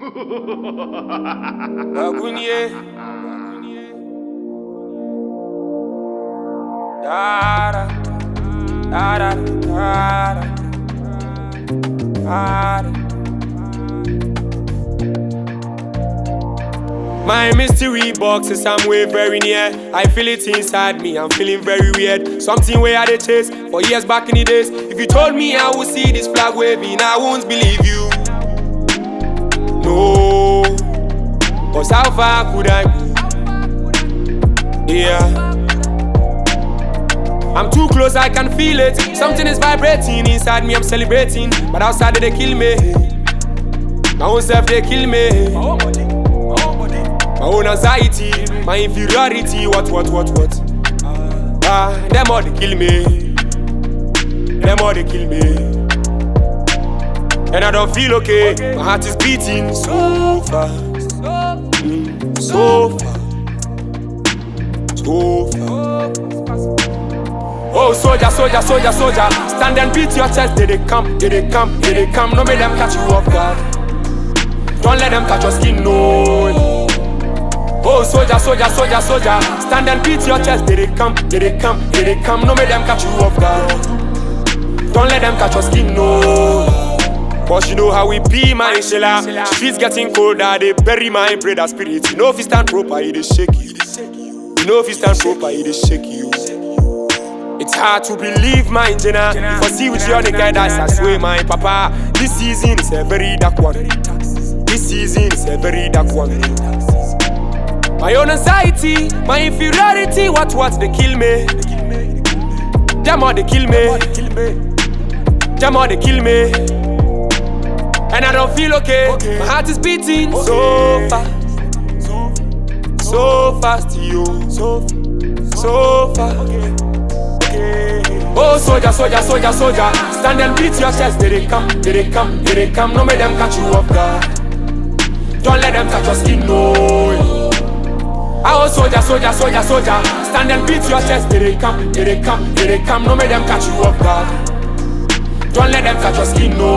Agunye. Da da da da da. My mystery box is somewhere very near. I feel it inside me, I'm feeling very weird. Something where I did chase for years back in the days. If you told me I would see this flag waving, I won't believe you. No, cause how far could I go? Yeah, I'm too close, I can feel it. Something is vibrating inside me, I'm celebrating. But outside they kill me. My own self they kill me. My own anxiety, my inferiority, what? Them all they kill me. Them all they kill me. And I don't feel okay. My heart is beating so fast, so fast, so fast. Oh, soldier, stand and beat your chest. They come. No make them catch you off guard. Don't let them catch your skin, no. Oh, soldier, stand and beat your chest. They come. No make them catch you off guard. Don't let them catch your skin, no. Cause you know how we be, my Shella. Streets getting colder, they bury my brother spirit. You know if you stand proper, it is shake you. You know if you stand proper, it is shake you. It's hard to believe, my Jenna. If I see with you on the guy, that's I swear, my papa. This season is a very dark one. This season is a very dark one. My own anxiety, my inferiority, what they kill me. Them all they kill me. Them all they kill me. And I don't feel okay. My heart is beating so fast, so fast, yo, so fast. Oh, soldier, stand and beat your chest. They come. No make them catch you off guard. Don't let them touch your skin, no. Oh, soldier, stand and beat your chest. They come. No make them catch you off guard. Don't let them touch your skin, no.